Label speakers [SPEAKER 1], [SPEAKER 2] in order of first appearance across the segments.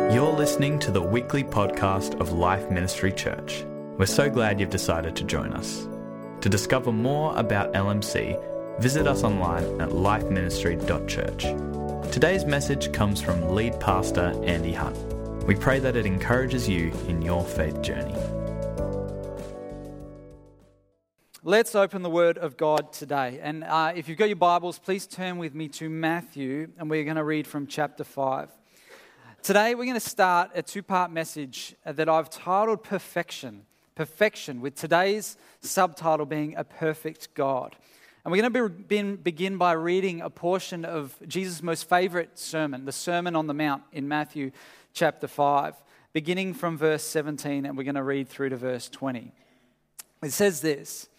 [SPEAKER 1] You're listening to the weekly podcast of Life Ministry Church. We're so glad you've decided to join us. To discover more about LMC, visit us online at lifeministry.church. Today's message comes from lead pastor Andy Hunt. We pray that it encourages you in your faith journey.
[SPEAKER 2] Let's open the Word of God today. And if you've got your Bibles, please turn with me to Matthew, and we're going to read from chapter 5. Today, we're going to start a two-part message that I've titled Perfection. Perfection, with today's subtitle being A Perfect God. And we're going to begin by reading a portion of Jesus' most favorite sermon, the Sermon on the Mount in Matthew chapter 5, beginning from verse 17, and we're going to read through to verse 20. It says this: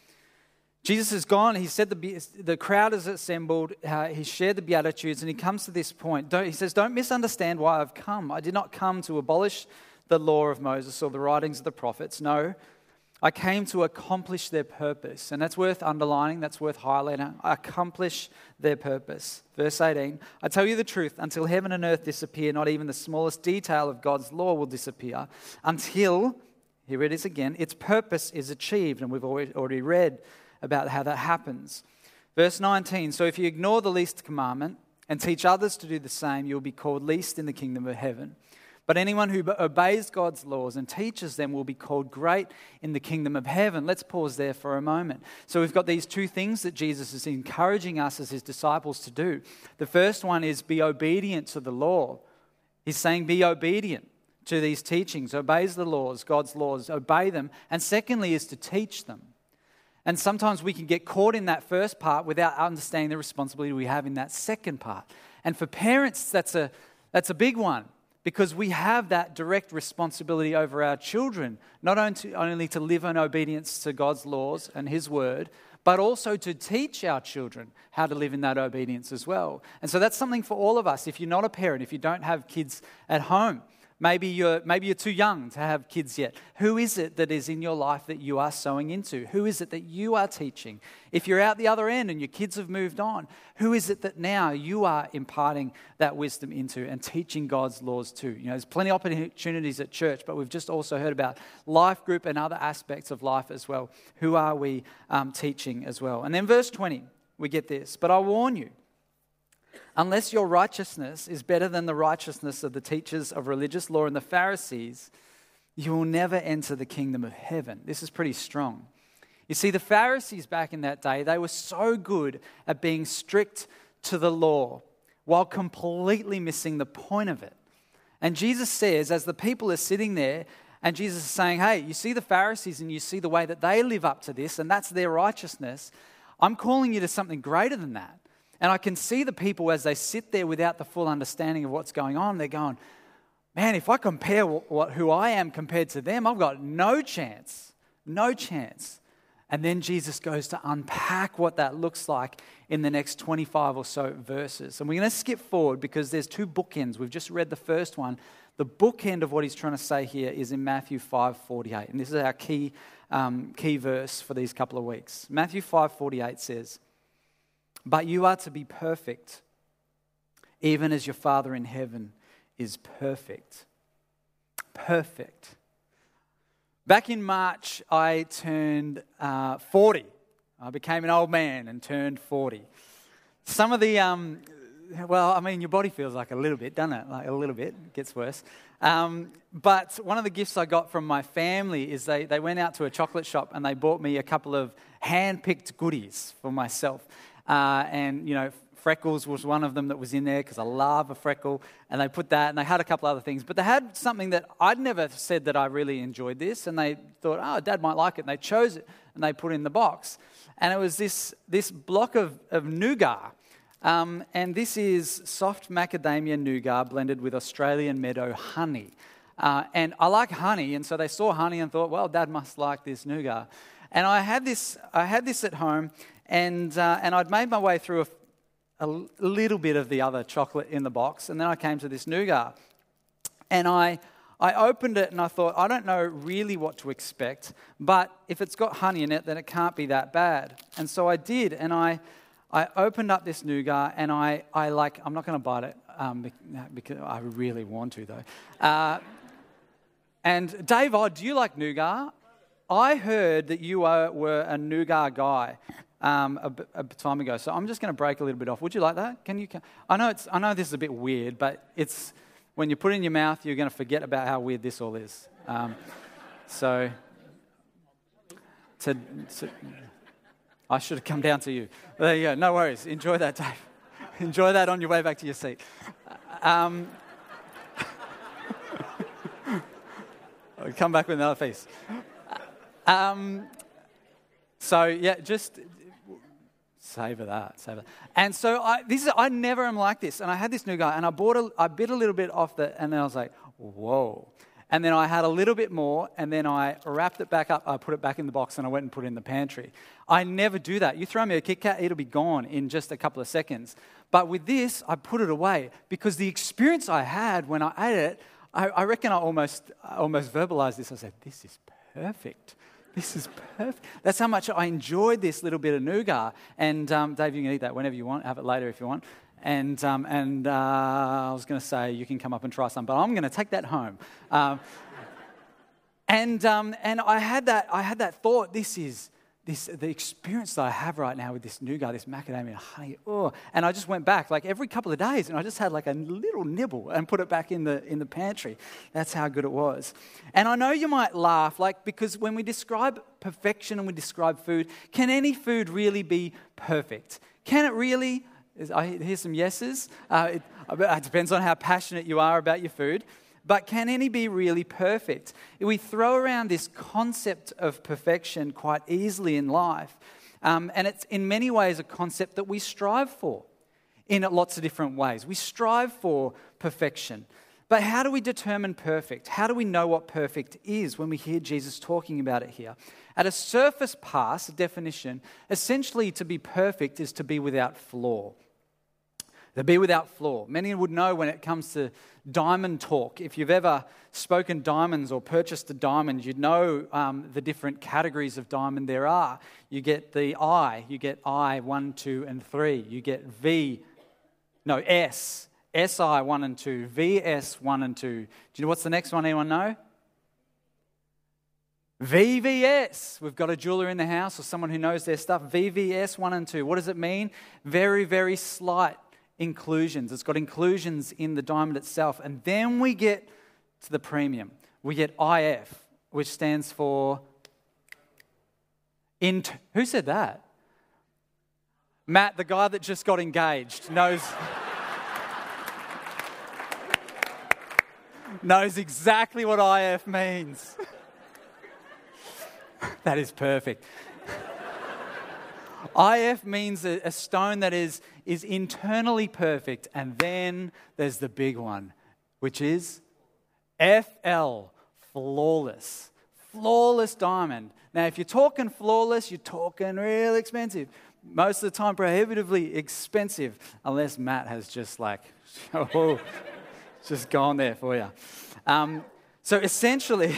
[SPEAKER 2] Jesus is gone. He said the crowd is assembled. He shared the Beatitudes, and he comes to this point. He says, "Don't misunderstand why I've come. I did not come to abolish the law of Moses or the writings of the prophets. No, I came to accomplish their purpose." And that's worth underlining. That's worth highlighting. Accomplish their purpose. Verse 18, "I tell you the truth, until heaven and earth disappear, not even the smallest detail of God's law will disappear until," here it is again, "its purpose is achieved." And we've already read about how that happens. Verse 19, "So if you ignore the least commandment and teach others to do the same, you'll be called least in the kingdom of heaven. But anyone who obeys God's laws and teaches them will be called great in the kingdom of heaven." Let's pause there for a moment. So we've got these two things that Jesus is encouraging us as his disciples to do. The first one is be obedient to the law. He's saying be obedient to these teachings, obeys the laws, God's laws, obey them. And secondly is to teach them. And sometimes we can get caught in that first part without understanding the responsibility we have in that second part. And for parents, that's a big one, because we have that direct responsibility over our children, not only to live in obedience to God's laws and his word, but also to teach our children how to live in that obedience as well. And so that's something for all of us. If you're not a parent, if you don't have kids at home, maybe you're too young to have kids yet. Who is it that is in your life that you are sowing into? Who is it that you are teaching? If you're out the other end and your kids have moved on, who is it that now you are imparting that wisdom into and teaching God's laws to? You know, there's plenty of opportunities at church, but we've just also heard about life group and other aspects of life as well. Who are we teaching as well? And then verse 20, we get this: "But I warn you, unless your righteousness is better than the righteousness of the teachers of religious law and the Pharisees, you will never enter the kingdom of heaven." This is pretty strong. You see, the Pharisees back in that day, they were so good at being strict to the law while completely missing the point of it. And Jesus says, as the people are sitting there, and Jesus is saying, hey, you see the Pharisees and you see the way that they live up to this, and that's their righteousness. I'm calling you to something greater than that. And I can see the people as they sit there without the full understanding of what's going on. They're going, man, if I compare who I am compared to them, I've got no chance. No chance. And then Jesus goes to unpack what that looks like in the next 25 or so verses. And we're going to skip forward because there's two bookends. We've just read the first one. The bookend of what he's trying to say here is in Matthew 5:48. And this is our key verse for these couple of weeks. Matthew 5:48 says, "But you are to be perfect, even as your Father in heaven is perfect." Perfect. Back in March, I turned 40. I became an old man and turned 40. Some of the, your body feels like a little bit, doesn't it? Like a little bit. It gets worse. But one of the gifts I got from my family is they went out to a chocolate shop and they bought me a couple of hand-picked goodies for myself. Freckles was one of them that was in there because I love a freckle. And they put that, and they had a couple other things. But they had something that I'd never said that I really enjoyed this. And they thought, oh, Dad might like it. And they chose it, and they put it in the box. And it was this block of nougat. And this is soft macadamia nougat blended with Australian meadow honey. And I like honey, and so they saw honey and thought, well, Dad must like this nougat. And I had this at home, and I'd made my way through a little bit of the other chocolate in the box, and then I came to this nougat. And I opened it, and I thought, I don't know really what to expect, but if it's got honey in it, then it can't be that bad. And so I did, and I opened up this nougat, and I'm not going to bite it. because I really want to, though. And Dave, do you like nougat? I heard that you were a nougat guy a time ago, so I'm just going to break a little bit off. Would you like that? Can you? I know this is a bit weird, but it's when you put it in your mouth, you're going to forget about how weird this all is. So I should have come down to you. There you go. No worries. Enjoy that, Dave. Enjoy that on your way back to your seat. I'll come back with another piece. So yeah, just savour that. And so I never am like this. And I had this nougat, and I bit a little bit off and then I was like, whoa. And then I had a little bit more, and then I wrapped it back up. I put it back in the box, and I went and put it in the pantry. I never do that. You throw me a Kit Kat, it'll be gone in just a couple of seconds. But with this, I put it away because the experience I had when I ate it, I reckon I almost verbalized this. I said, "This is perfect. This is perfect." That's how much I enjoyed this little bit of nougat. And Dave, you can eat that whenever you want. Have it later if you want. And I was going to say you can come up and try some, but I'm going to take that home. And I had that thought. The experience that I have right now with this nougat, this macadamia honey. Oh, and I just went back like every couple of days, and I just had like a little nibble and put it back in the pantry. That's how good it was. And I know you might laugh, because when we describe perfection and we describe food, can any food really be perfect? Can it really? I hear some yeses. It depends on how passionate you are about your food. But can any be really perfect? We throw around this concept of perfection quite easily in life. And it's in many ways a concept that we strive for in lots of different ways. We strive for perfection. But how do we determine perfect? How do we know what perfect is when we hear Jesus talking about it here? At a surface pass, a definition, essentially to be perfect is to be without flaw. To be without flaw. Many would know when it comes to diamond talk. If you've ever spoken diamonds or purchased a diamond, you'd know the different categories of diamond there are. You get the I. You get I, 1, 2, and 3. You get S. SI 1 and 2. VS 1 and 2. Do you know what's the next one? Anyone know? VVS. We've got a jeweler in the house or someone who knows their stuff. VVS 1 and 2. What does it mean? Very, very slight inclusions. It's got inclusions in the diamond itself. And then we get to the premium. We get IF, which stands for... Who said that? Matt, the guy that just got engaged, knows exactly what IF means. That is perfect. IF means a stone that is internally perfect. And then there's the big one, which is FL, flawless. Flawless diamond. Now, if you're talking flawless, you're talking real expensive. Most of the time, prohibitively expensive, unless Matt has just just gone there for you. So essentially...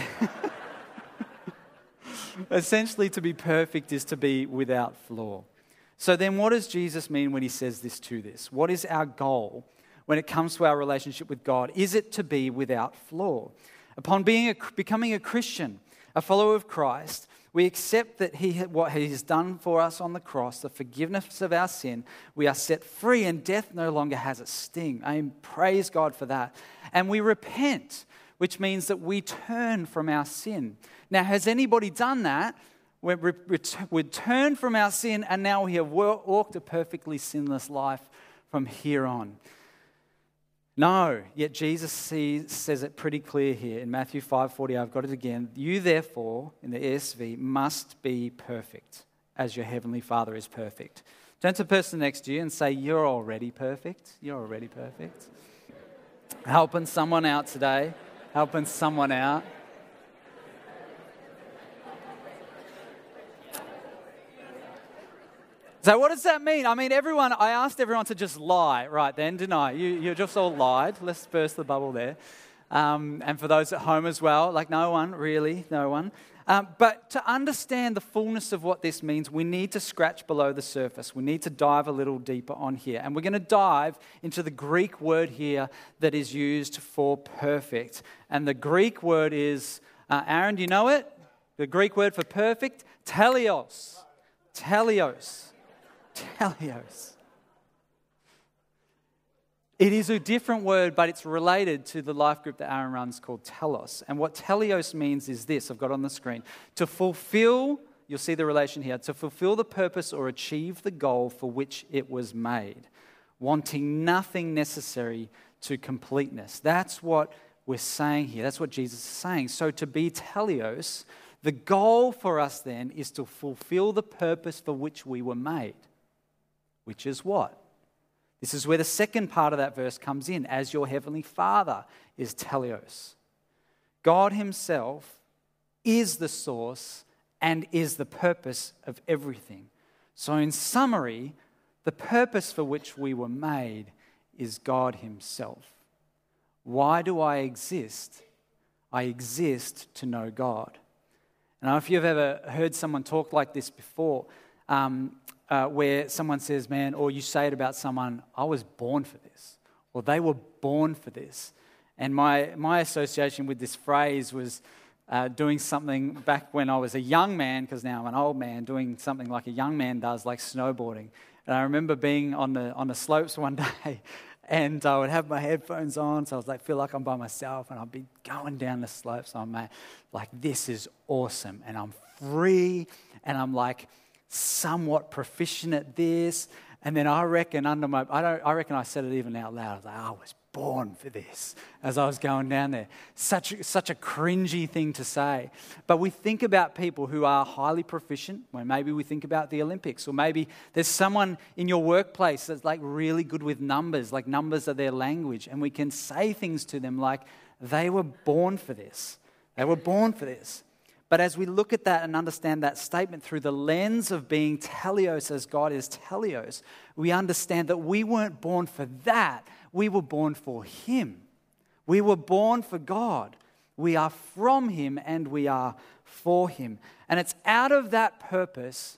[SPEAKER 2] Essentially, to be perfect is to be without flaw. So then what does Jesus mean when he says this to this? What is our goal when it comes to our relationship with God? Is it to be without flaw? Upon becoming a Christian, a follower of Christ, we accept that what he has done for us on the cross, the forgiveness of our sin. We are set free and death no longer has a sting. Praise God for that. And we repent, which means that we turn from our sin. Now, has anybody done that? We turn from our sin and now we have walked a perfectly sinless life from here on. No, yet Jesus says it pretty clear here in Matthew 5:40. I've got it again. You therefore, in the ESV, must be perfect as your heavenly Father is perfect. Turn to the person next to you and say, you're already perfect. You're already perfect. Helping someone out today. Helping someone out. So what does that mean? I asked everyone to just lie right then, didn't I? You just all lied. Let's burst the bubble there. and for those at home as well, like no one, really, no one. But to understand the fullness of what this means, we need to scratch below the surface. We need to dive a little deeper on here. And we're going to dive into the Greek word here that is used for perfect. And the Greek word is, Aaron, do you know it? The Greek word for perfect? Teleos. Teleos. Teleos. It is a different word, but it's related to the life group that Aaron runs called Telos. And what teleos means is this, I've got on the screen. To fulfill, you'll see the relation here, to fulfill the purpose or achieve the goal for which it was made, wanting nothing necessary to completeness. That's what we're saying here. That's what Jesus is saying. So to be teleos, the goal for us then is to fulfill the purpose for which we were made, which is what? This is where the second part of that verse comes in, as your heavenly Father is teleos. God himself is the source and is the purpose of everything. So in summary, the purpose for which we were made is God himself. Why do I exist? I exist to know God. And if you've ever heard someone talk like this before, where someone says, man, or you say it about someone, I was born for this, or they were born for this. And my association with this phrase was doing something back when I was a young man, because now I'm an old man, doing something like a young man does, like snowboarding. And I remember being on the slopes one day, and I would have my headphones on, so I was feel like I'm by myself, and I'd be going down the slopes. I'm like, this is awesome, and I'm free, and I'm somewhat proficient at this. And then I reckon I said it even out loud. I was born for this as I was going down there. Such a cringy thing to say. But we think about people who are highly proficient, when maybe we think about the Olympics, or maybe there's someone in your workplace that's really good with numbers, like numbers are their language, and we can say things to them like, they were born for this. They were born for this. But as we look at that and understand that statement through the lens of being teleos as God is teleos, we understand that we weren't born for that. We were born for him. We were born for God. We are from him and we are for him. And it's out of that purpose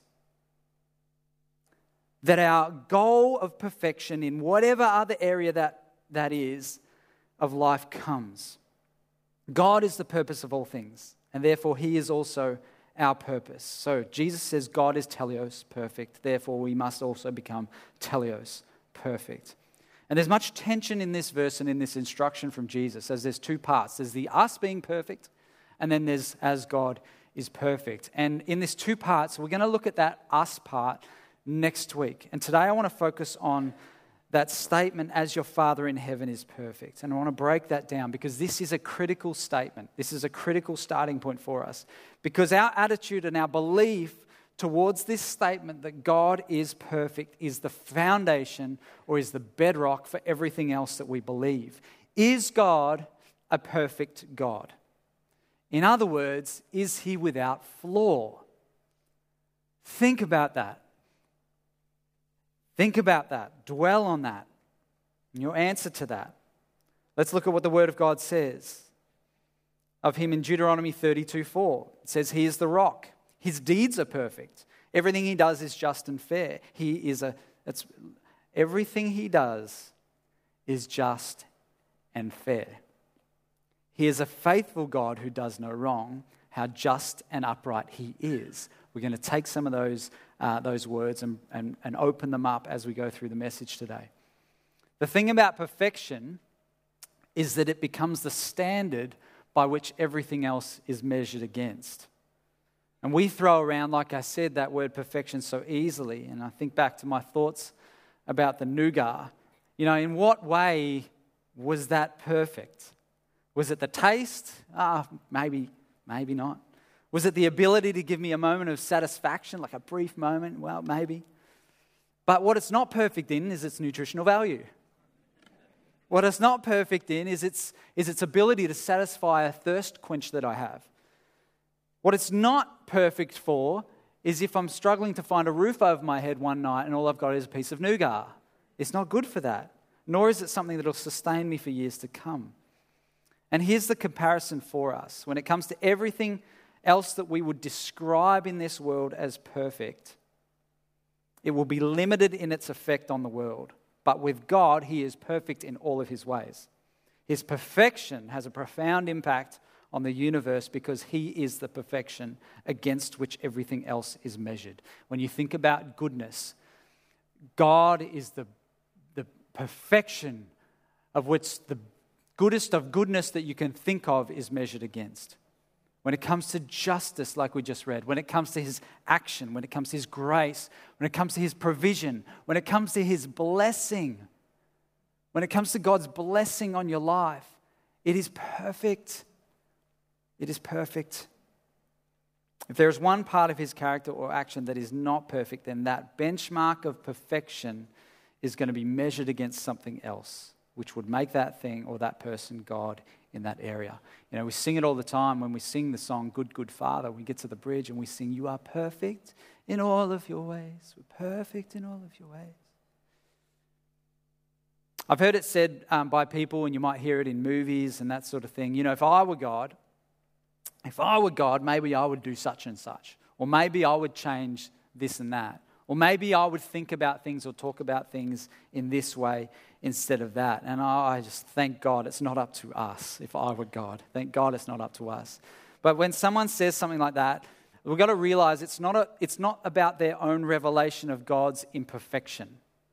[SPEAKER 2] that our goal of perfection in whatever other area that is of life comes. God is the purpose of all things. And therefore, he is also our purpose. So Jesus says God is teleos, perfect. Therefore, we must also become teleos, perfect. And there's much tension in this verse and in this instruction from Jesus, as there's two parts. There's the us being perfect, and then there's as God is perfect. And in these two parts, we're going to look at that us part next week. And today I want to focus on that statement, as your Father in heaven is perfect. And I want to break that down because this is a critical statement. This is a critical starting point for us. Because our attitude and our belief towards this statement that God is perfect is the foundation or is the bedrock for everything else that we believe. Is God a perfect God? In other words, is he without flaw? Think about that. Think about that. Dwell on that. And your answer to that. Let's look at what the Word of God says of him in Deuteronomy 32:4. It says, he is the rock. His deeds are perfect. Everything he does is just and fair. Everything he does is just and fair. He is a faithful God who does no wrong. How just and upright he is. We're going to take some of those words and open them up as we go through the message today. The thing about perfection is that it becomes the standard by which everything else is measured against. And we throw around, like I said, that word perfection so easily. And I think back to my thoughts about the nougat. In what way was that perfect? Was it the taste? Maybe not. Was it the ability to give me a moment of satisfaction, like a brief moment? Well, maybe. But what it's not perfect in is its nutritional value. What it's not perfect in is its ability to satisfy a thirst quench that I have. What it's not perfect for is if I'm struggling to find a roof over my head one night and all I've got is a piece of nougat. It's not good for that. Nor is it something that will sustain me for years to come. And here's the comparison for us. When it comes to everything else that we would describe in this world as perfect, it will be limited in its effect on the world. But with God, he is perfect in all of his ways. His perfection has a profound impact on the universe because he is the perfection against which everything else is measured. When you think about goodness, God is the perfection of which the goodest of goodness that you can think of is measured against. When it comes to justice, like we just read, when it comes to his action, when it comes to his grace, when it comes to his provision, when it comes to his blessing, when it comes to God's blessing on your life, it is perfect. It is perfect. If there is one part of his character or action that is not perfect, then that benchmark of perfection is going to be measured against something else, which would make that thing or that person God in that area. You know, we sing it all the time when we sing the song, Good, Good Father. We get to the bridge and we sing, you are perfect in all of your ways. We're perfect in all of your ways. I've heard it said by people, and you might hear it in movies and that sort of thing, you know, if I were God, maybe I would do such and such. Or maybe I would change this and that. Or maybe I would think about things or talk about things in this way instead of that. And I just thank God it's not up to us if I were God. Thank God it's not up to us. But when someone says something like that, we've got to realize it's not about their own revelation of God's imperfection.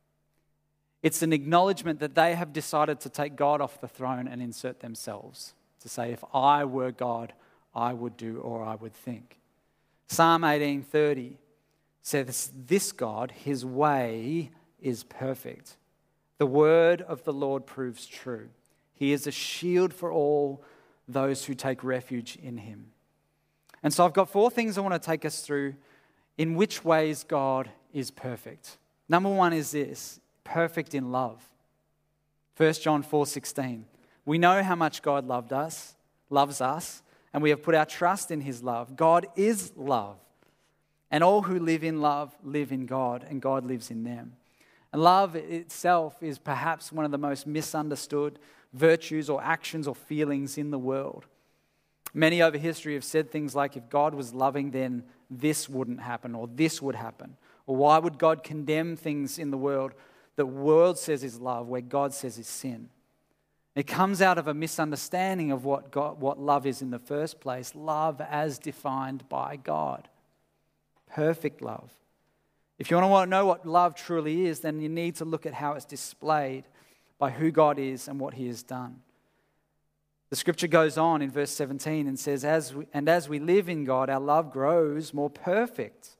[SPEAKER 2] It's an acknowledgement that they have decided to take God off the throne and insert themselves. To say, if I were God, I would do or I would think. Psalm 18:30 says, this God, his way is perfect. The word of the Lord proves true. He is a shield for all those who take refuge in him. And so I've got 4 things I want to take us through in which ways God is perfect. Number 1 is this, perfect in love. 1 John 4:16. We know how much God loves us, and we have put our trust in his love. God is love. And all who live in love live in God, and God lives in them. And love itself is perhaps one of the most misunderstood virtues or actions or feelings in the world. Many over history have said things like, if God was loving, then this wouldn't happen, or this would happen. Or why would God condemn things in the world that the world says is love, where God says is sin? It comes out of a misunderstanding of what love is in the first place. Love as defined by God. Perfect love. If you want to know what love truly is, then you need to look at how it's displayed by who God is and what he has done. The scripture goes on in verse 17 and says, as we live in God, our love grows more perfect.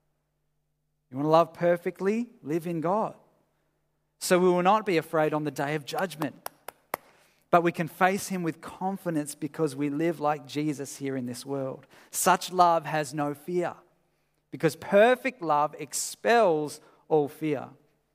[SPEAKER 2] You want to love perfectly? Live in God. So we will not be afraid on the day of judgment, but we can face him with confidence because we live like Jesus here in this world. Such love has no fear, because perfect love expels all fear.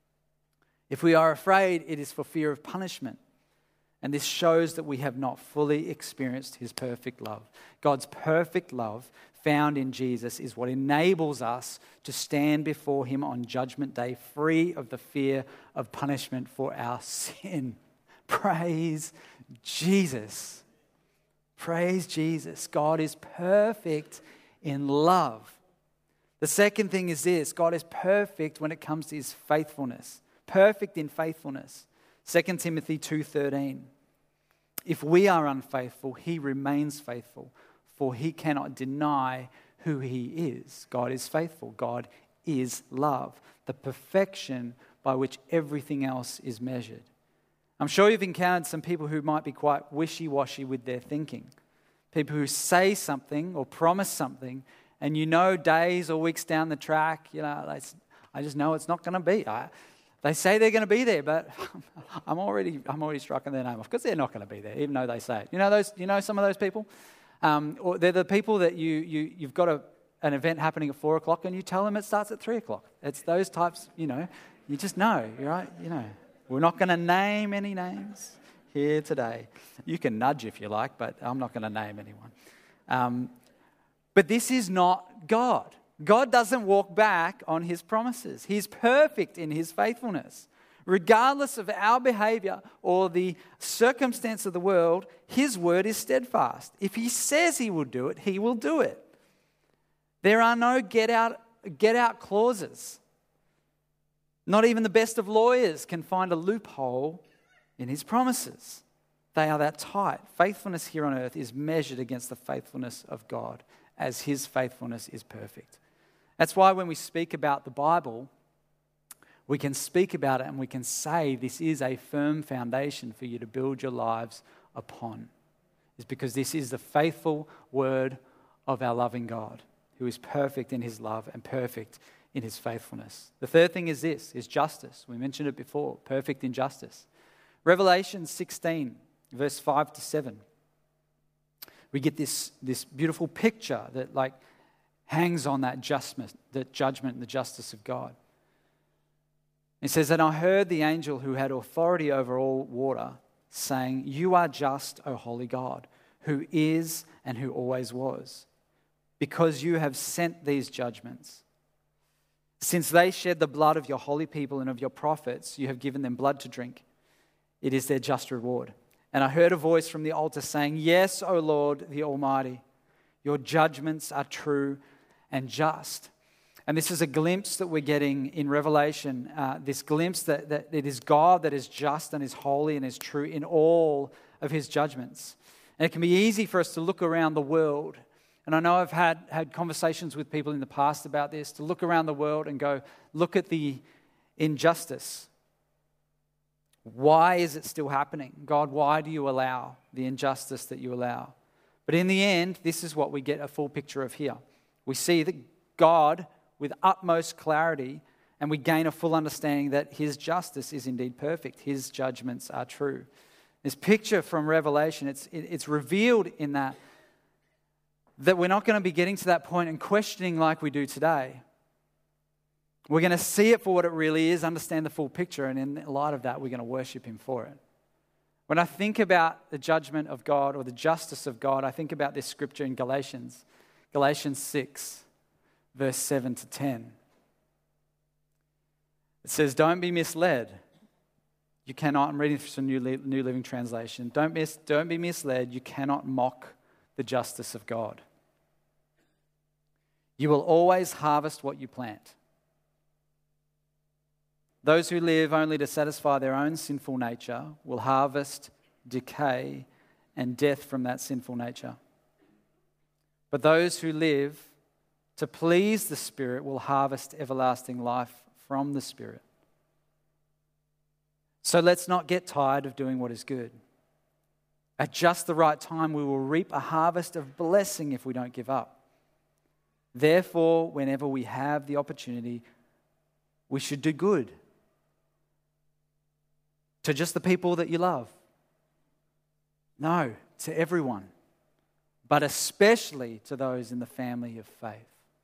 [SPEAKER 2] If we are afraid, it is for fear of punishment. And this shows that we have not fully experienced his perfect love. God's perfect love found in Jesus is what enables us to stand before him on Judgment Day, free of the fear of punishment for our sin. Praise Jesus. Praise Jesus. God is perfect in love. The second thing is this: God is perfect when it comes to his faithfulness. Perfect in faithfulness. 2 Timothy 2:13. If we are unfaithful, he remains faithful, for he cannot deny who he is. God is faithful. God is love, the perfection by which everything else is measured. I'm sure you've encountered some people who might be quite wishy-washy with their thinking. People who say something or promise something, and you know days or weeks down the track, I just know it's not going to be. They say they're going to be there, but I'm already striking their name off because they're not going to be there, even though they say it. You know some of those people? Or they're the people that you've got an event happening at 4:00 and you tell them it starts at 3:00. It's those types, you just know, right? We're not going to name any names here today. You can nudge if you like, but I'm not going to name anyone. But this is not God. God doesn't walk back on his promises. He's perfect in his faithfulness. Regardless of our behavior or the circumstance of the world, his word is steadfast. If he says he will do it, he will do it. There are no get out clauses. Not even the best of lawyers can find a loophole in his promises. They are that tight. Faithfulness here on earth is measured against the faithfulness of God, as his faithfulness is perfect. That's why when we speak about the Bible, we can speak about it and we can say this is a firm foundation for you to build your lives upon. It's because this is the faithful word of our loving God, who is perfect in his love and perfect in his faithfulness. The third thing is this, is justice. We mentioned it before, perfect in justice. Revelation 16, verse 5 to 7. We get this beautiful picture that hangs on that judgment and the justice of God. It says, "And I heard the angel who had authority over all water saying, 'You are just, O holy God, who is and who always was, because you have sent these judgments. Since they shed the blood of your holy people and of your prophets, you have given them blood to drink. It is their just reward.' And I heard a voice from the altar saying, 'Yes, O Lord, the Almighty, your judgments are true and just.'" And this is a glimpse that we're getting in Revelation, this glimpse that it is God that is just and is holy and is true in all of his judgments. And it can be easy for us to look around the world. And I know I've had conversations with people in the past about this, to look around the world and go, look at the injustice. Why is it still happening? God, why do you allow the injustice that you allow? But in the end, this is what we get a full picture of here. We see that God, with utmost clarity, and we gain a full understanding that his justice is indeed perfect. His judgments are true. This picture from Revelation, it's revealed in that we're not going to be getting to that point and questioning like we do today. We're going to see it for what it really is, understand the full picture, and in light of that, we're going to worship him for it. When I think about the judgment of God or the justice of God, I think about this scripture in Galatians 6, verse 7 to 10. It says, "Don't be misled. You cannot," I'm reading from New Living Translation, Don't be misled. You cannot mock the justice of God. You will always harvest what you plant. Those who live only to satisfy their own sinful nature will harvest decay and death from that sinful nature. But those who live to please the Spirit will harvest everlasting life from the Spirit. So let's not get tired of doing what is good. At just the right time, we will reap a harvest of blessing if we don't give up. Therefore, whenever we have the opportunity, we should do good to just the people that you love. No, to everyone, but especially to those in the family of faith.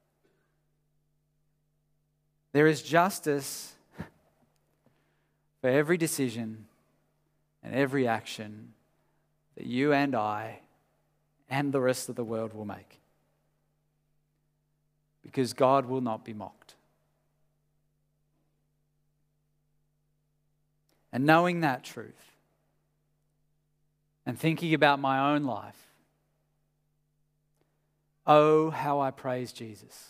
[SPEAKER 2] There is justice for every decision and every action that you and I and the rest of the world will make. Because God will not be mocked. And knowing that truth and thinking about my own life, oh, how I praise Jesus,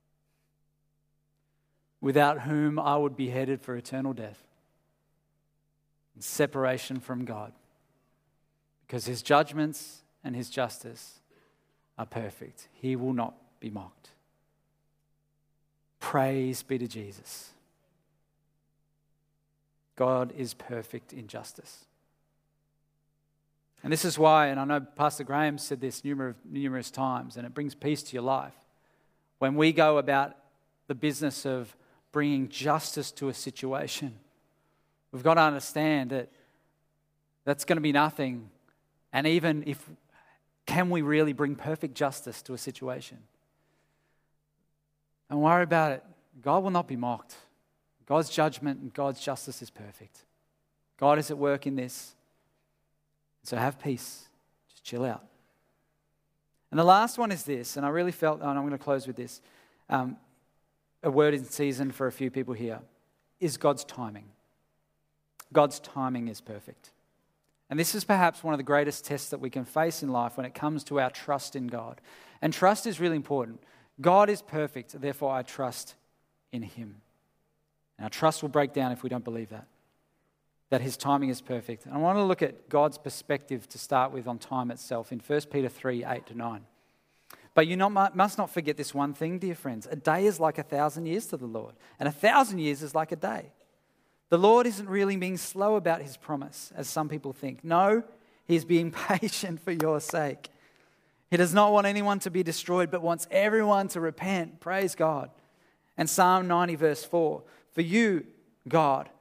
[SPEAKER 2] without whom I would be headed for eternal death and separation from God, because his judgments and his justice are perfect. He will not be mocked. Praise be to Jesus. God is perfect in justice. And this is why, and I know Pastor Graham said this numerous times, and it brings peace to your life. When we go about the business of bringing justice to a situation, we've got to understand that that's going to be nothing. And even if, can we really bring perfect justice to a situation? Don't worry about it. God will not be mocked. God's judgment and God's justice is perfect. God is at work in this. So have peace. Just chill out. And the last one is this, and I really felt, and I'm going to close with this, a word in season for a few people here, is God's timing. God's timing is perfect. And this is perhaps one of the greatest tests that we can face in life when it comes to our trust in God. And trust is really important. God is perfect, therefore I trust in him. And our trust will break down if we don't believe that his timing is perfect. And I want to look at God's perspective to start with on time itself in 1 Peter 3, 8-9. But you must not forget this one thing, dear friends. A day is like 1,000 years to the Lord, and 1,000 years is like a day. The Lord isn't really being slow about his promise, as some people think. No, he's being patient for your sake. He does not want anyone to be destroyed, but wants everyone to repent. Praise God. And Psalm 90 verse 4, for you, God,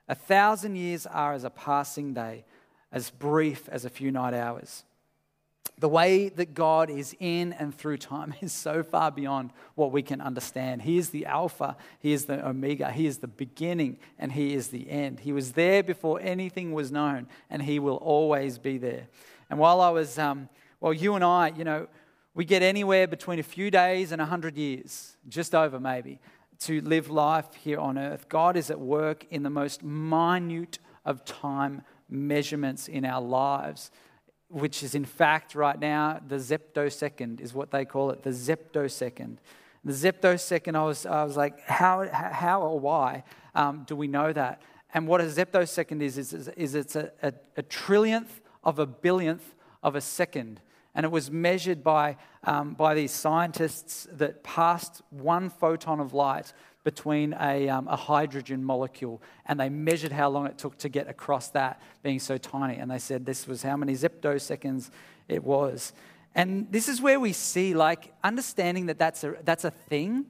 [SPEAKER 2] 1,000 years are as a passing day, as brief as a few night hours. The way that God is in and through time is so far beyond what we can understand. He is the Alpha, He is the Omega, He is the beginning, and He is the end. He was there before anything was known, and He will always be there. And while I was, you and I, we get anywhere between a few days and 100 years, just over maybe, to live life here on earth. God is at work in the most minute of time measurements in our lives, which is in fact right now the zeptosecond is what they call it, the zeptosecond. The zeptosecond, I was like, how or why do we know that? And what a zeptosecond is it's a trillionth of a billionth of a second. And it was measured by these scientists that passed one photon of light between a hydrogen molecule, and they measured how long it took to get across that, being so tiny. And they said this was how many zeptoseconds it was. And this is where we see, understanding that that's a thing.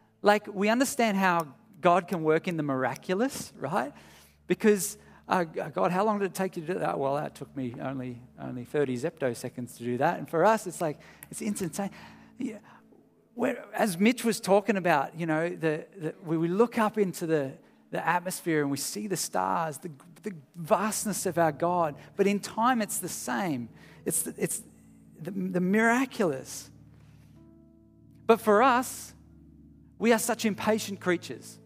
[SPEAKER 2] We understand how God can work in the miraculous, right? Because God, how long did it take you to do that? Well, that took me only 30 zeptoseconds to do that. And for us, it's instantaneous. Yeah. As Mitch was talking about, we look up into the atmosphere and we see the stars, the vastness of our God. But in time, it's the same. It's the miraculous. But for us, we are such impatient creatures.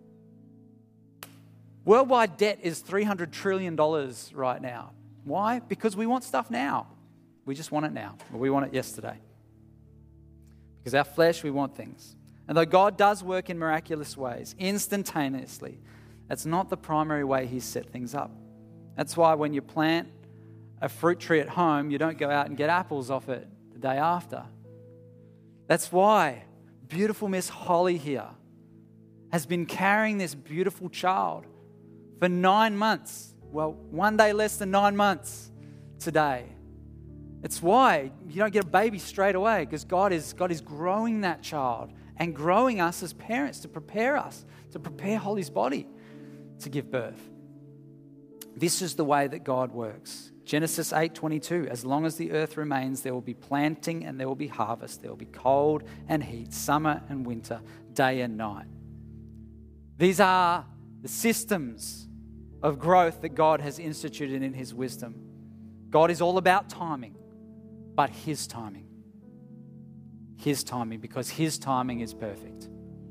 [SPEAKER 2] Worldwide debt is $300 trillion right now. Why? Because we want stuff now. We just want it now. Or we want it yesterday. Because our flesh, we want things. And though God does work in miraculous ways, instantaneously, that's not the primary way He's set things up. That's why when you plant a fruit tree at home, you don't go out and get apples off it the day after. That's why beautiful Miss Holly here has been carrying this beautiful child for 9 months. Well, one day less than 9 months today. It's why you don't get a baby straight away, because God is growing that child and growing us as parents to prepare Holly's body to give birth. This is the way that God works. Genesis 8:22, as long as the earth remains, there will be planting and there will be harvest. There will be cold and heat, summer and winter, day and night. These are the systems of growth that God has instituted in His wisdom. God is all about timing, but His timing. His timing, because His timing is perfect.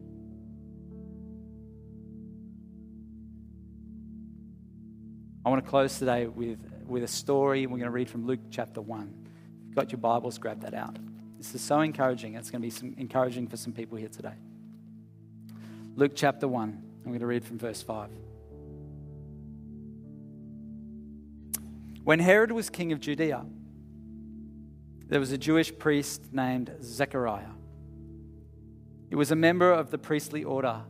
[SPEAKER 2] I want to close today with a story. We're going to read from Luke chapter 1. If you've got your Bibles, grab that out. This is so encouraging. It's going to be encouraging for some people here today. Luke chapter 1. I'm going to read from verse 5. When Herod was king of Judea, there was a Jewish priest named Zechariah. He was a member of the priestly order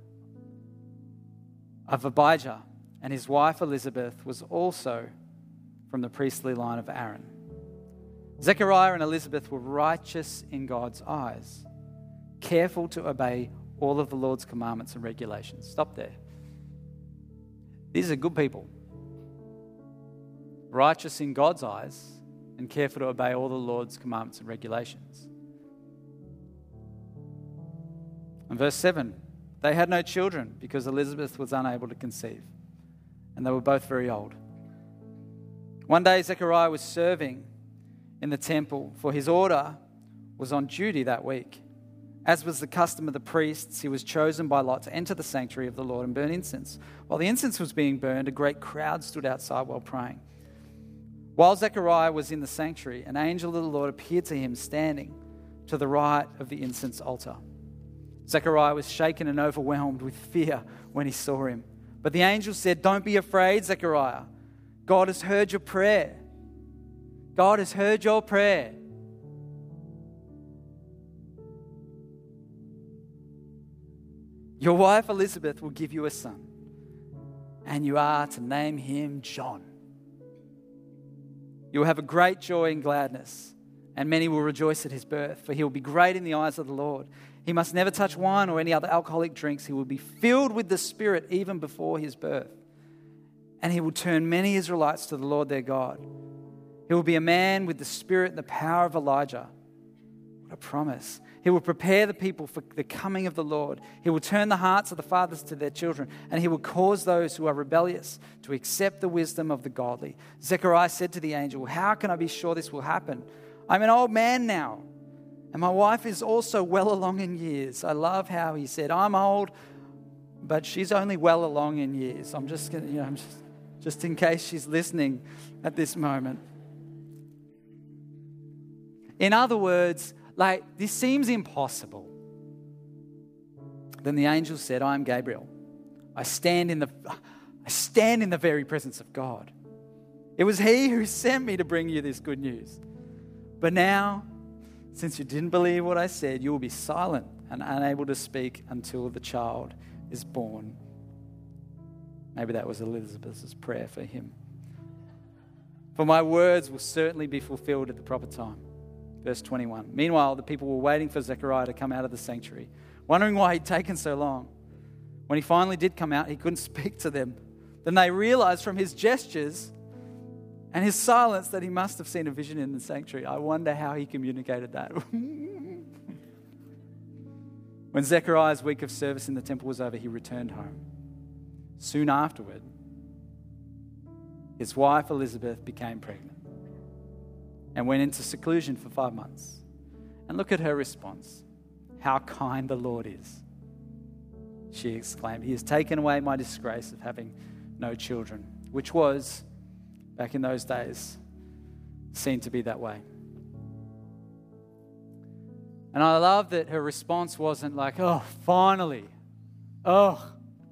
[SPEAKER 2] of Abijah, and his wife Elizabeth was also from the priestly line of Aaron. Zechariah and Elizabeth were righteous in God's eyes, careful to obey all of the Lord's commandments and regulations. Stop there. These are good people. Righteous in God's eyes and careful to obey all the Lord's commandments and regulations. And verse 7, they had no children because Elizabeth was unable to conceive, and they were both very old. One day Zechariah was serving in the temple, for his order was on duty that week. As was the custom of the priests, he was chosen by lot to enter the sanctuary of the Lord and burn incense. While the incense was being burned, a great crowd stood outside while praying. While Zechariah was in the sanctuary, an angel of the Lord appeared to him standing to the right of the incense altar. Zechariah was shaken and overwhelmed with fear when he saw him. But the angel said, "Don't be afraid, Zechariah. God has heard your prayer. God has heard your prayer. Your wife Elizabeth will give you a son, and you are to name him John. You will have a great joy and gladness, and many will rejoice at his birth, for he will be great in the eyes of the Lord. He must never touch wine or any other alcoholic drinks. He will be filled with the Spirit even before his birth, and he will turn many Israelites to the Lord their God. He will be a man with the spirit and the power of Elijah." What a promise. "He will prepare the people for the coming of the Lord. He will turn the hearts of the fathers to their children, and he will cause those who are rebellious to accept the wisdom of the godly." Zechariah said to the angel, "How can I be sure this will happen? I'm an old man now, and my wife is also well along in years." I love how he said, "I'm old, but she's only well along in years." I'm just going to, just in case she's listening at this moment. In other words, this seems impossible. Then the angel said, "I am Gabriel. I stand in the very presence of God. It was he who sent me to bring you this good news. But now, since you didn't believe what I said, you will be silent and unable to speak until the child is born." Maybe that was Elizabeth's prayer for him. "For my words will certainly be fulfilled at the proper time." Verse 21. Meanwhile, the people were waiting for Zechariah to come out of the sanctuary, wondering why he'd taken so long. When he finally did come out, he couldn't speak to them. Then they realized from his gestures and his silence that he must have seen a vision in the sanctuary. I wonder how he communicated that. When Zechariah's week of service in the temple was over, he returned home. Soon afterward, his wife Elizabeth became pregnant and went into seclusion for 5 months. And look at her response. "How kind the Lord is," she exclaimed. "He has taken away my disgrace of having no children," which was, back in those days, seen to be that way. And I love that her response wasn't like, "Oh, finally. Oh,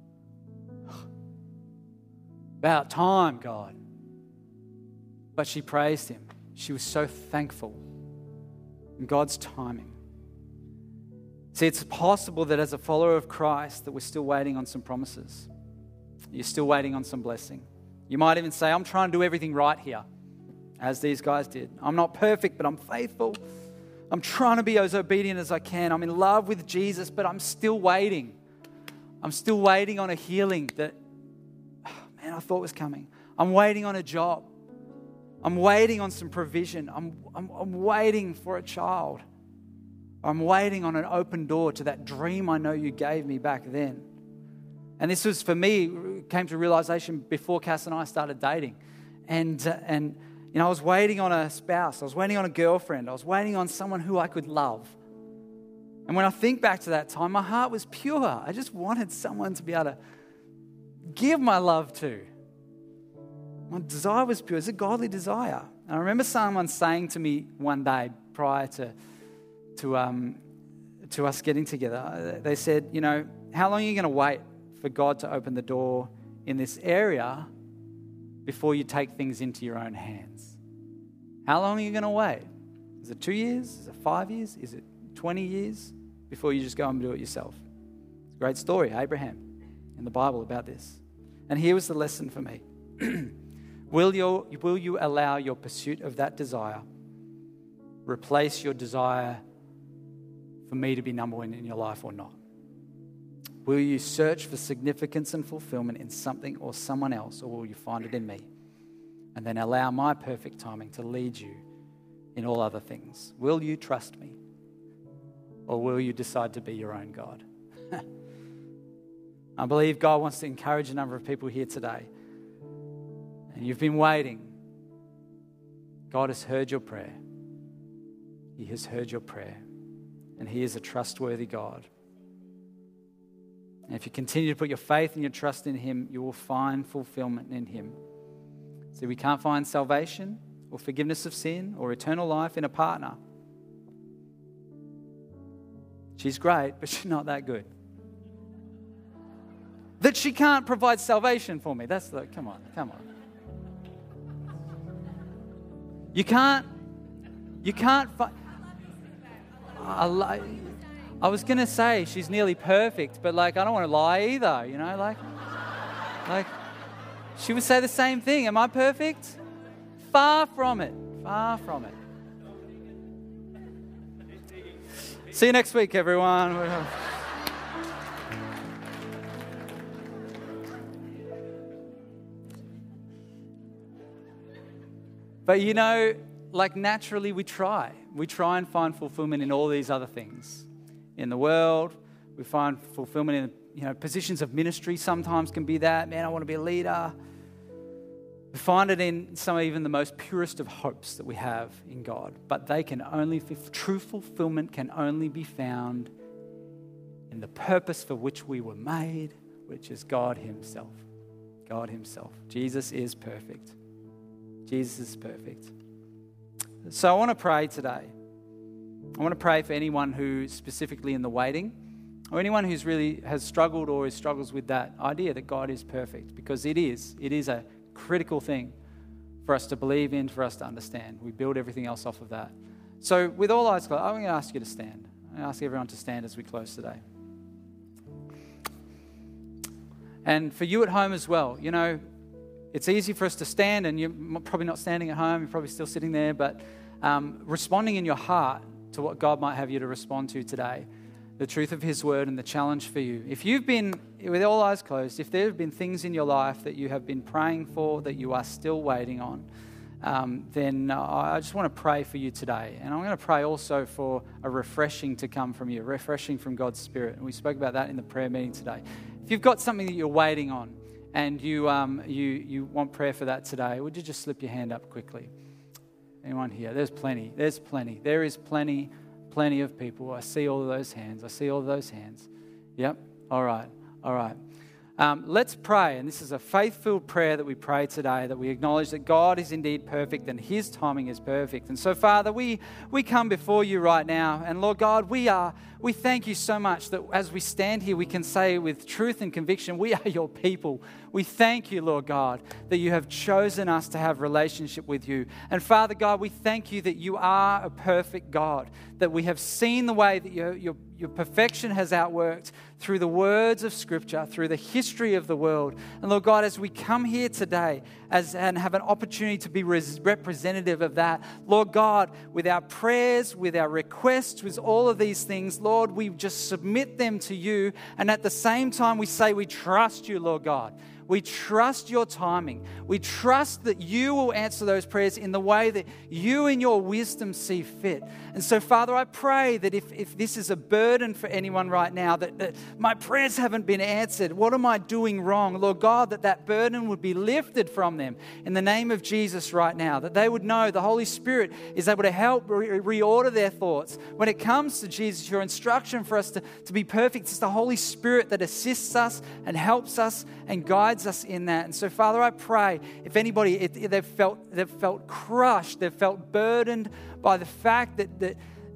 [SPEAKER 2] about time, God." But she praised him. She was so thankful in God's timing. See, it's possible that as a follower of Christ that we're still waiting on some promises. You're still waiting on some blessing. You might even say, "I'm trying to do everything right here," as these guys did. "I'm not perfect, but I'm faithful. I'm trying to be as obedient as I can. I'm in love with Jesus, but I'm still waiting. I'm still waiting on a healing that, I thought was coming. I'm waiting on a job. I'm waiting on some provision. I'm waiting for a child. I'm waiting on an open door to that dream I know you gave me back then." And this was, for me, came to realization before Cass and I started dating. And I was waiting on a spouse. I was waiting on a girlfriend. I was waiting on someone who I could love. And when I think back to that time, my heart was pure. I just wanted someone to be able to give my love to. My desire was pure. It's a godly desire. And I remember someone saying to me one day prior to us getting together, they said, "How long are you going to wait for God to open the door in this area before you take things into your own hands? How long are you going to wait? Is it 2 years? Is it 5 years? Is it 20 years before you just go and do it yourself?" It's a great story, Abraham, in the Bible about this. And here was the lesson for me. Will you allow your pursuit of that desire replace your desire for me to be number one in your life or not? Will you search for significance and fulfillment in something or someone else, or will you find it in me? And then allow my perfect timing to lead you in all other things. Will you trust me? Or will you decide to be your own God? I believe God wants to encourage a number of people here today. And you've been waiting. God has heard your prayer. He has heard your prayer. and He is a trustworthy God. And if you continue to put your faith and your trust in Him, you will find fulfillment in Him. See, we can't find salvation or forgiveness of sin or eternal life in a partner. She's great, but she's not that good. That she can't provide salvation for me. Come on. You can't find... I was going to say she's nearly perfect, but I don't want to lie either, like she would say the same thing. Am I perfect? Far from it. See you next week, everyone. But naturally we try. We try and find fulfillment in all these other things. In the world, we find fulfillment in, positions of ministry sometimes can be that. Man, I want to be a leader. We find it in even the most purest of hopes that we have in God. But true fulfillment can only be found in the purpose for which we were made, which is God Himself. God Himself. Jesus is perfect. Jesus is perfect. So I want to pray today. I want to pray for anyone who's specifically in the waiting, or anyone who's really has struggled or struggles with that idea that God is perfect, because it is a critical thing for us to believe in, for us to understand. We build everything else off of that. So with all eyes closed, I'm going to ask you to stand. I'm going to ask everyone to stand as we close today. And for you at home as well, it's easy for us to stand, and you're probably not standing at home, you're probably still sitting there, but responding in your heart to what God might have you to respond to today, the truth of His word and the challenge for you. If you've been, with all eyes closed, if there have been things in your life that you have been praying for that you are still waiting on, then I just want to pray for you today. And I'm going to pray also for a refreshing to come from you, refreshing from God's Spirit. And we spoke about that in the prayer meeting today. If you've got something that you're waiting on and you want prayer for that today, would you just slip your hand up quickly? Anyone here? There's plenty. There is plenty of people. I see all of those hands. Yep. All right. Let's pray. And this is a faith-filled prayer that we pray today, that we acknowledge that God is indeed perfect and His timing is perfect. And so, Father, we come before you right now. And Lord God, we thank you so much that as we stand here, we can say with truth and conviction, we are your people. We thank you, Lord God, that you have chosen us to have relationship with you. And Father God, we thank you that you are a perfect God, that we have seen the way that your perfection has outworked through the words of Scripture, through the history of the world. And Lord God, as we come here today and have an opportunity to be representative of that, Lord God, with our prayers, with our requests, with all of these things, Lord, we just submit them to you. And at the same time, we say we trust you, Lord God. We trust your timing. We trust that you will answer those prayers in the way that you in your wisdom see fit. And so, Father, I pray that if this is a burden for anyone right now, that my prayers haven't been answered, what am I doing wrong? Lord God, that burden would be lifted from them in the name of Jesus right now, that they would know the Holy Spirit is able to help reorder their thoughts. When it comes to Jesus, your instruction for us to be perfect, it's the Holy Spirit that assists us and helps us and guides us in that. And so, Father, I pray if anybody, they've felt crushed, they've felt burdened by the fact that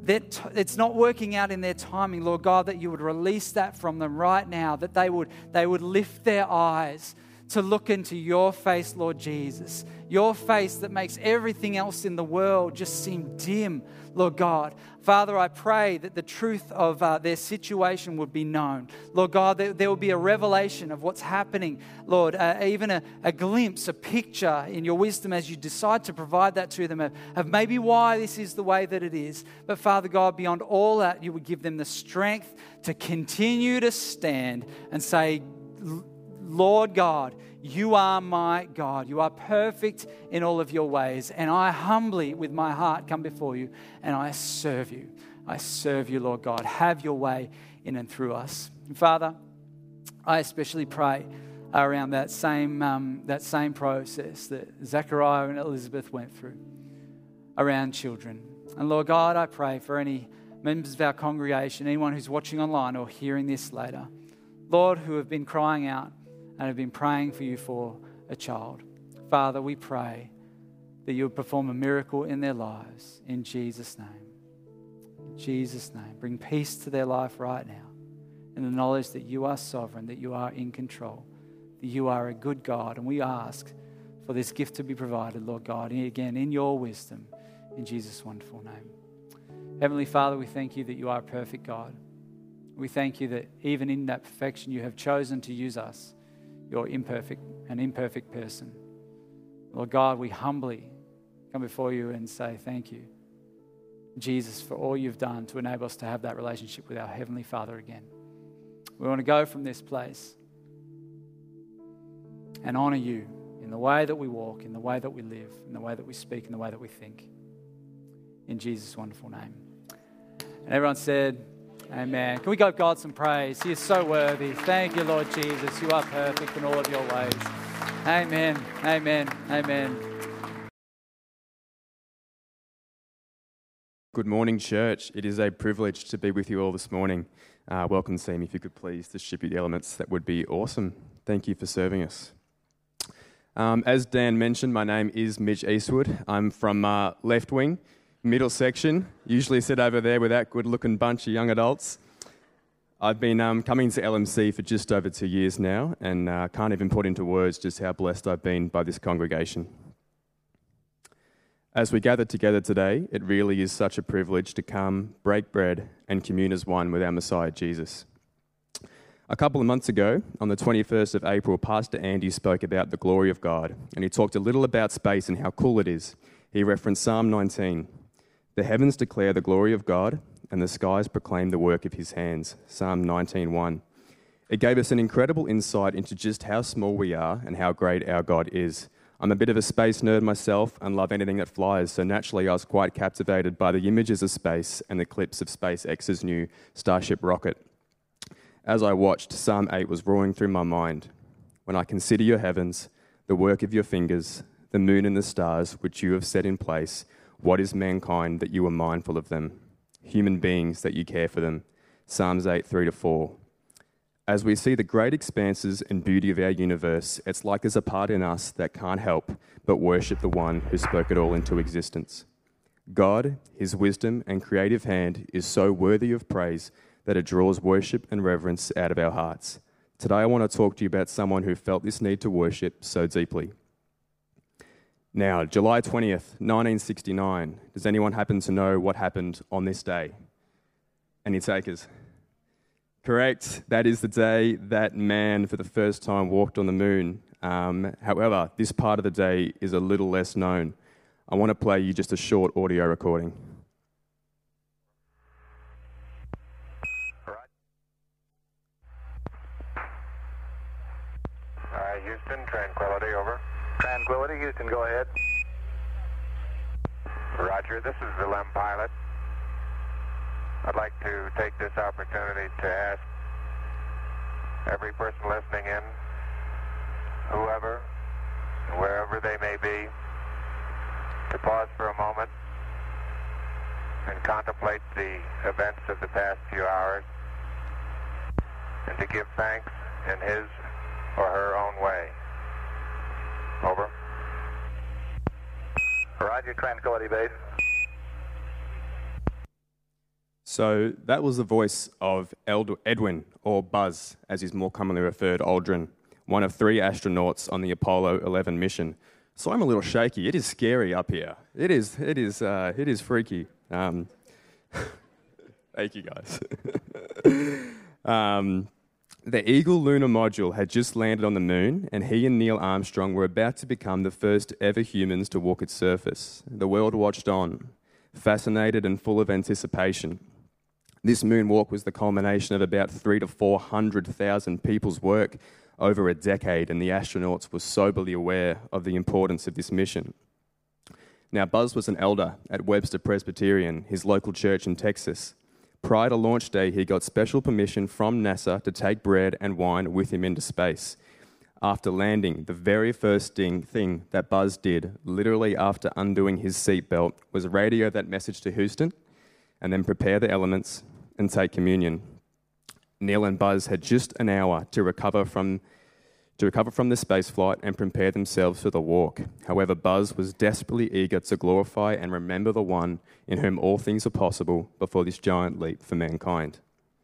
[SPEAKER 2] it's not working out in their timing, Lord God, that you would release that from them right now, that they would lift their eyes to look into your face, Lord Jesus, your face that makes everything else in the world just seem dim, Lord God. Father, I pray that the truth of their situation would be known. Lord God, there will be a revelation of what's happening, Lord, even a glimpse, a picture in your wisdom as you decide to provide that to them of maybe why this is the way that it is. But Father God, beyond all that, you would give them the strength to continue to stand and say, Lord God, you are my God. You are perfect in all of your ways. And I humbly, with my heart, come before you and I serve you. I serve you, Lord God. Have your way in and through us. And Father, I especially pray around that same process that Zechariah and Elizabeth went through around children. And Lord God, I pray for any members of our congregation, anyone who's watching online or hearing this later, Lord, who have been crying out and have been praying for you for a child. Father, we pray that you would perform a miracle in their lives in Jesus' name. In Jesus' name. Bring peace to their life right now in the knowledge that you are sovereign, that you are in control, that you are a good God. And we ask for this gift to be provided, Lord God, again, in your wisdom, in Jesus' wonderful name. Heavenly Father, we thank you that you are a perfect God. We thank you that even in that perfection, you have chosen to use us, your imperfect person. Lord God, we humbly come before you and say thank you, Jesus, for all you've done to enable us to have that relationship with our Heavenly Father again. We want to go from this place and honor you in the way that we walk, in the way that we live, in the way that we speak, in the way that we think. In Jesus' wonderful name. And everyone said, amen. Can we give God some praise? He is so worthy. Thank you, Lord Jesus. You are perfect in all of your ways. Amen. Amen. Amen.
[SPEAKER 3] Good morning, church. It is a privilege to be with you all this morning. Welcome, team. If you could please distribute the elements, that would be awesome. Thank you for serving us. As Dan mentioned, my name is Midge Eastwood. I'm from left wing, middle section, usually sit over there with that good-looking bunch of young adults. I've been coming to LMC for just over 2 years now, and can't even put into words just how blessed I've been by this congregation. As we gather together today, it really is such a privilege to come, break bread, and commune as one with our Messiah, Jesus. A couple of months ago, on the 21st of April, Pastor Andy spoke about the glory of God, and he talked a little about space and how cool it is. He referenced Psalm 19. The heavens declare the glory of God, and the skies proclaim the work of his hands. Psalm 19:1. It gave us an incredible insight into just how small we are and how great our God is. I'm a bit of a space nerd myself and love anything that flies, so naturally I was quite captivated by the images of space and the clips of SpaceX's new Starship rocket. As I watched, Psalm 8 was roaring through my mind. When I consider your heavens, the work of your fingers, the moon and the stars which you have set in place, what is mankind that you are mindful of them? Human beings that you care for them. Psalms 8, 3-4. As we see the great expanses and beauty of our universe, it's like there's a part in us that can't help but worship the one who spoke it all into existence. God, his wisdom and creative hand is so worthy of praise that it draws worship and reverence out of our hearts. Today I want to talk to you about someone who felt this need to worship so deeply. Now, July 20th, 1969. Does anyone happen to know what happened on this day? Any takers? Correct. That is the day that man for the first time walked on the moon. However, this part of the day is a little less known. I want to play you just a short audio recording.
[SPEAKER 4] Houston, Tranquility, over.
[SPEAKER 5] Tranquility, Houston, go ahead.
[SPEAKER 4] Roger, this is the LEM pilot. I'd like to take this opportunity to ask every person listening in, whoever, wherever they may be, to pause for a moment and contemplate the events of the past few hours and to give thanks in his or her own way. Over.
[SPEAKER 5] Roger, Tranquility Base.
[SPEAKER 3] So that was the voice of Edwin, or Buzz, as he's more commonly referred, Aldrin, one of 3 astronauts on the Apollo 11 mission. So I'm a little shaky. It is scary up here. It is freaky. Thank you, guys. The Eagle lunar module had just landed on the moon, and he and Neil Armstrong were about to become the first ever humans to walk its surface. The world watched on, fascinated and full of anticipation. This moonwalk was the culmination of about 300,000 to 400,000 people's work over a decade, and the astronauts were soberly aware of the importance of this mission. Now, Buzz was an elder at Webster Presbyterian, his local church in Texas. Prior to launch day, he got special permission from NASA to take bread and wine with him into space. After landing, the very first thing that Buzz did, literally after undoing his seatbelt, was radio that message to Houston. and then prepare the elements and take communion. Neil and Buzz had just an hour to recover from the space flight and prepare themselves for the walk. However, Buzz was desperately eager to glorify and remember the one in whom all things are possible before this giant leap for mankind.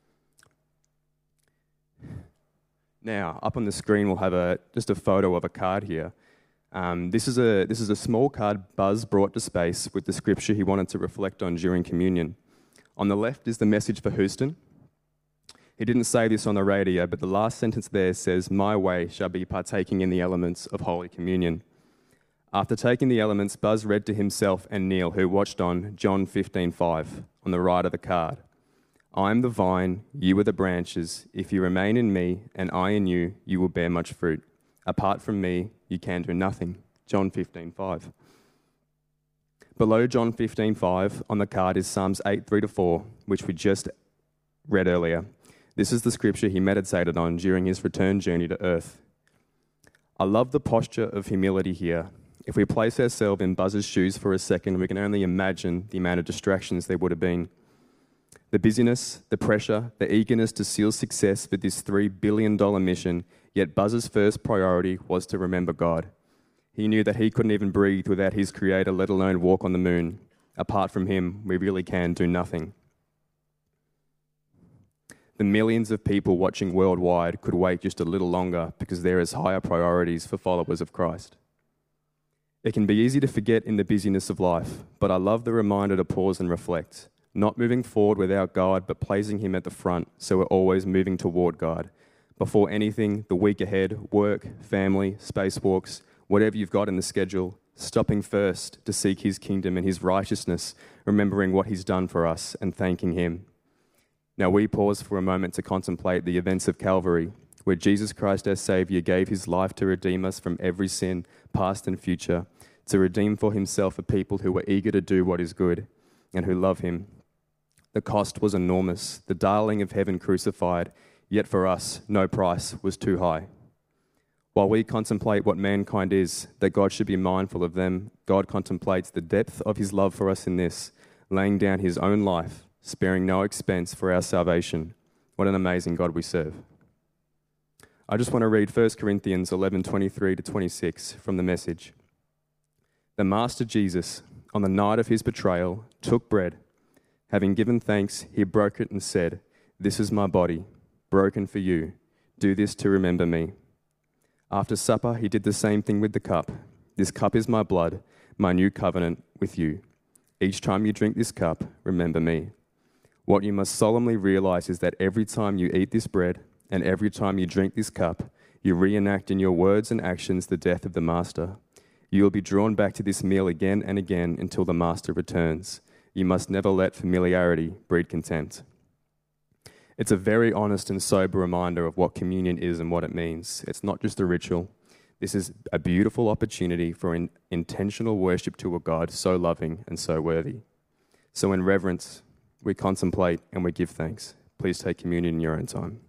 [SPEAKER 3] Now, up on the screen, we'll have just a photo of a card here. This is a small card Buzz brought to space with the scripture he wanted to reflect on during communion. On the left is the message for Houston. He didn't say this on the radio, but the last sentence there says, "My way shall be partaking in the elements of Holy Communion." After taking the elements, Buzz read to himself and Neil, who watched on, John 15:5 on the right of the card. "I am the vine, you are the branches. If you remain in me and I in you, you will bear much fruit. Apart from me, you can do nothing." John 15:5. Below John 15:5 on the card is Psalms 8:3-4, which we just read earlier. This is the scripture he meditated on during his return journey to earth. I love the posture of humility here. If we place ourselves in Buzz's shoes for a second, we can only imagine the amount of distractions there would have been. The busyness, the pressure, the eagerness to seal success with this $3 billion mission, yet Buzz's first priority was to remember God. He knew that he couldn't even breathe without his creator, let alone walk on the moon. Apart from him, we really can do nothing. The millions of people watching worldwide could wait just a little longer because there is higher priorities for followers of Christ. It can be easy to forget in the busyness of life, but I love the reminder to pause and reflect. Not moving forward without God, but placing him at the front, so we're always moving toward God. Before anything, the week ahead, work, family, spacewalks, whatever you've got in the schedule, stopping first to seek his kingdom and his righteousness, remembering what he's done for us and thanking him. Now we pause for a moment to contemplate the events of Calvary, where Jesus Christ our Saviour gave his life to redeem us from every sin, past and future, to redeem for himself a people who were eager to do what is good and who love him. The cost was enormous, the darling of heaven crucified, yet for us no price was too high. While we contemplate what mankind is, that God should be mindful of them, God contemplates the depth of his love for us in this, laying down his own life, sparing no expense for our salvation. What an amazing God we serve. I just want to read 1 Corinthians 11:23-26 from the Message. The Master Jesus, on the night of his betrayal, took bread. Having given thanks, he broke it and said, "This is my body, broken for you. Do this to remember me." After supper, he did the same thing with the cup. "This cup is my blood, my new covenant with you. Each time you drink this cup, remember me." What you must solemnly realize is that every time you eat this bread and every time you drink this cup, you reenact in your words and actions the death of the Master. You will be drawn back to this meal again and again until the Master returns. You must never let familiarity breed contempt. It's a very honest and sober reminder of what communion is and what it means. It's not just a ritual. This is a beautiful opportunity for intentional worship to a God so loving and so worthy. So in reverence, we contemplate and we give thanks. Please take communion in your own time.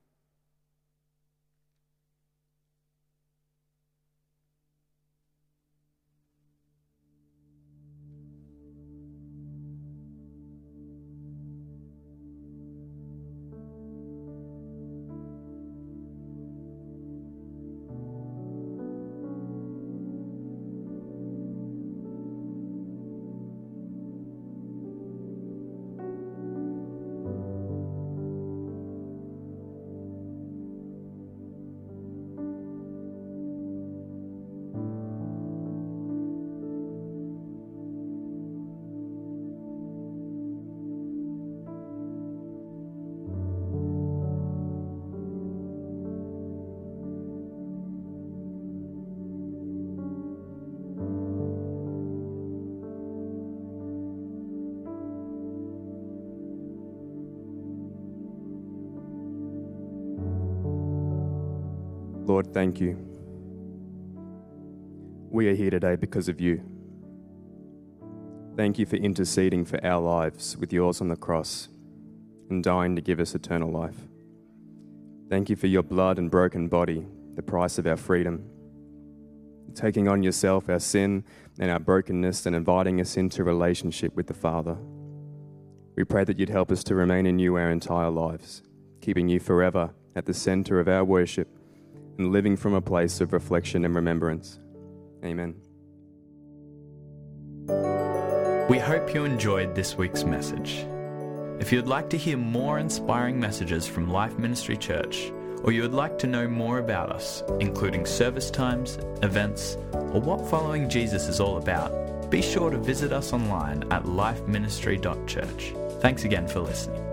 [SPEAKER 3] Lord, thank you. We are here today because of you. Thank you for interceding for our lives with yours on the cross and dying to give us eternal life. Thank you for your blood and broken body, the price of our freedom, taking on yourself our sin and our brokenness and inviting us into relationship with the Father. We pray that you'd help us to remain in you our entire lives, keeping you forever at the centre of our worship and living from a place of reflection and remembrance. Amen.
[SPEAKER 1] We hope you enjoyed this week's message. If you'd like to hear more inspiring messages from Life Ministry Church, or you would like to know more about us, including service times, events, or what following Jesus is all about, be sure to visit us online at lifeministry.church. Thanks again for listening.